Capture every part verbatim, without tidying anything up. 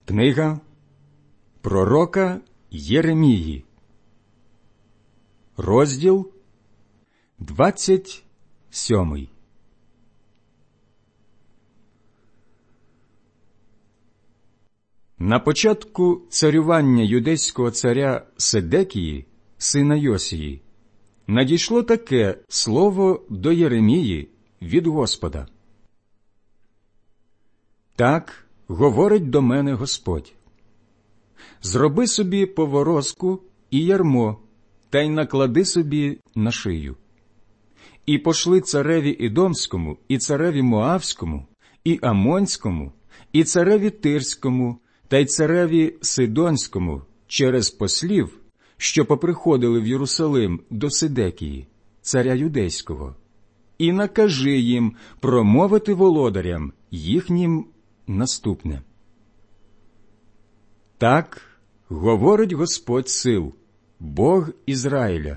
Книга пророка Єремії, розділ двадцять сьомий. На початку царювання юдейського царя Седекії, сина Йосії, надійшло таке слово до Єремії від Господа. Так говорить до мене Господь: зроби собі поворозку і ярмо, та й наклади собі на шию. І пошли цареві Ідомському, і цареві Моавському, і Амонському, і цареві Тирському, та й цареві Сидонському через послів, що поприходили в Єрусалим до Седекії, царя юдейського, і накажи їм промовити володарям їхнім наступне. Так говорить Господь сил, Бог Ізраїля.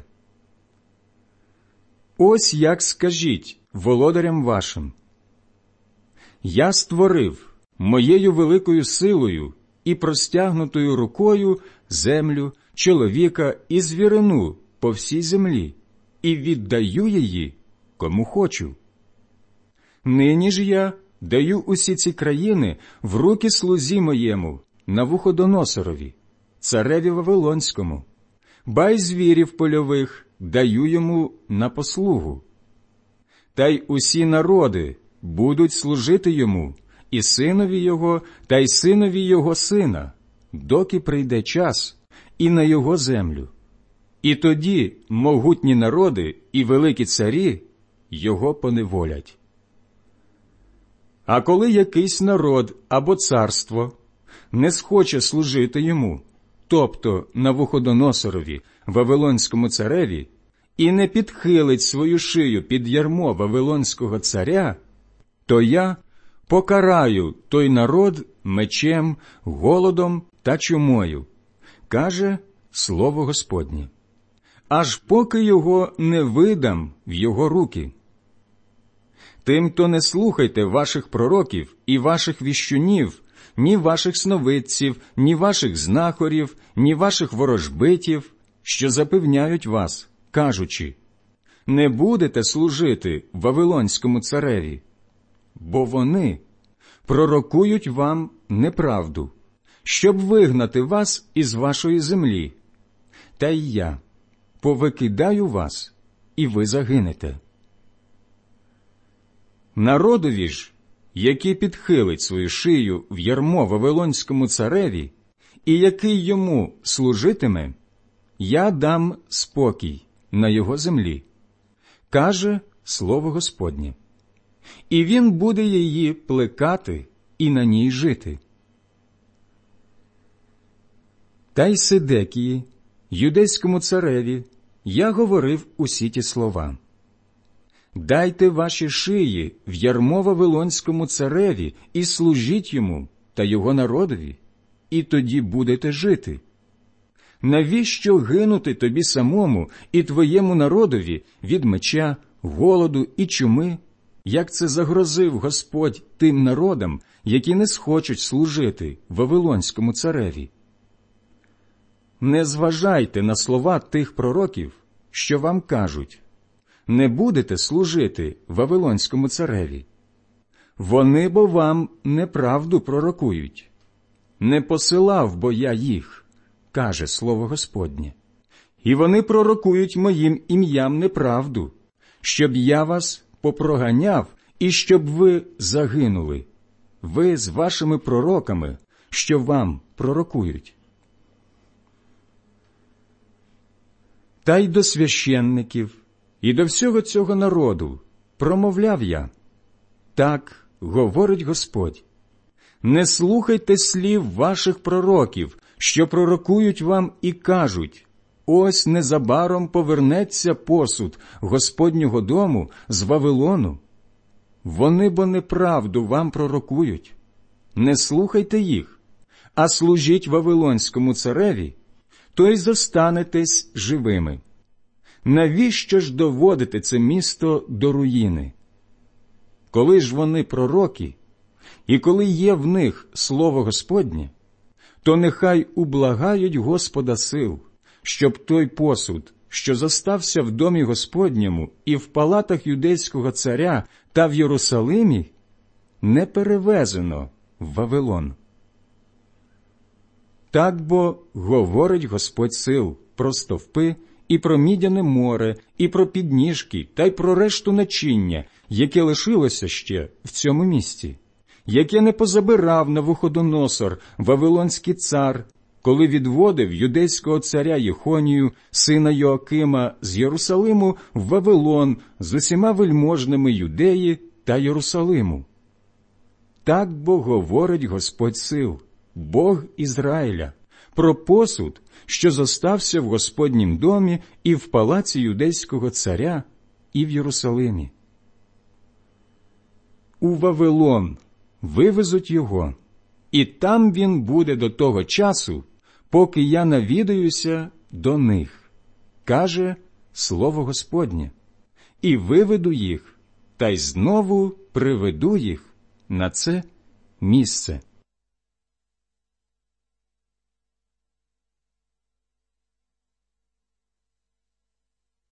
Ось як скажіть володарям вашим: я створив моєю великою силою і простягнутою рукою землю, чоловіка і звірину по всій землі, і віддаю її, кому хочу. Нині ж я даю усі ці країни в руки слузі моєму, Навуходоносорові, цареві Вавилонському, ба й звірів польових даю йому на послугу. Та й усі народи будуть служити йому, і синові його, та й синові його сина, доки прийде час, і на його землю. І тоді могутні народи і великі царі його поневолять. А коли якийсь народ або царство не схоче служити йому, тобто Навуходоносорові, Вавилонському цареві, і не підхилить свою шию під ярмо Вавилонського царя, то я покараю той народ мечем, голодом та чумою, каже слово Господнє, аж поки його не видам в його руки. Тимто не слухайте ваших пророків і ваших віщунів, ні ваших сновидців, ні ваших знахорів, ні ваших ворожбитів, що запевняють вас, кажучи: не будете служити Вавилонському цареві, бо вони пророкують вам неправду, щоб вигнати вас із вашої землі. Та й я повикидаю вас, і ви загинете. Народові ж, який підхилить свою шию в ярмо Вавилонському цареві, і який йому служитиме, я дам спокій на його землі, каже слово Господнє, і він буде її плекати і на ній жити. Та й Седекії, юдейському цареві, я говорив усі ті слова: дайте ваші шиї в ярмо Вавилонському цареві і служіть йому та його народові, і тоді будете жити. Навіщо гинути тобі самому і твоєму народові від меча, голоду і чуми, як це загрозив Господь тим народам, які не схочуть служити Вавилонському цареві? Не зважайте на слова тих пророків, що вам кажуть: не будете служити Вавилонському цареві. Вони бо вам неправду пророкують. Не посилав бо я їх, каже слово Господнє. І вони пророкують моїм ім'ям неправду, щоб я вас попроганяв і щоб ви загинули, ви з вашими пророками, що вам пророкують. Та й до священників, і до всього цього народу промовляв я: так говорить Господь, не слухайте слів ваших пророків, що пророкують вам і кажуть: ось незабаром повернеться посуд Господнього дому з Вавилону. Вони бо неправду вам пророкують. Не слухайте їх, а служіть Вавилонському цареві, то й зостанетесь живими. Навіщо ж доводити це місто до руїни? Коли ж вони пророки, і коли є в них слово Господнє, то нехай ублагають Господа сил, щоб той посуд, що зостався в домі Господньому і в палатах юдейського царя та в Єрусалимі, не перевезено в Вавилон. Так бо говорить Господь сил про стовпи, і про мідяне море, і про підніжки, та й про решту начиння, яке лишилося ще в цьому місті, яке не позабирав Навуходоносор, вавилонський цар, коли відводив юдейського царя Єхонію, сина Йоакима, з Єрусалиму в Вавилон з усіма вельможними Юдеї та Єрусалиму. Так бо говорить Господь сил, Бог Ізраїля, про посуд, що зостався в Господнім домі і в палаці юдейського царя, і в Єрусалимі. У Вавилон вивезуть його, і там він буде до того часу, поки я навідаюся до них, каже слово Господнє, і виведу їх, та й знову приведу їх на це місце.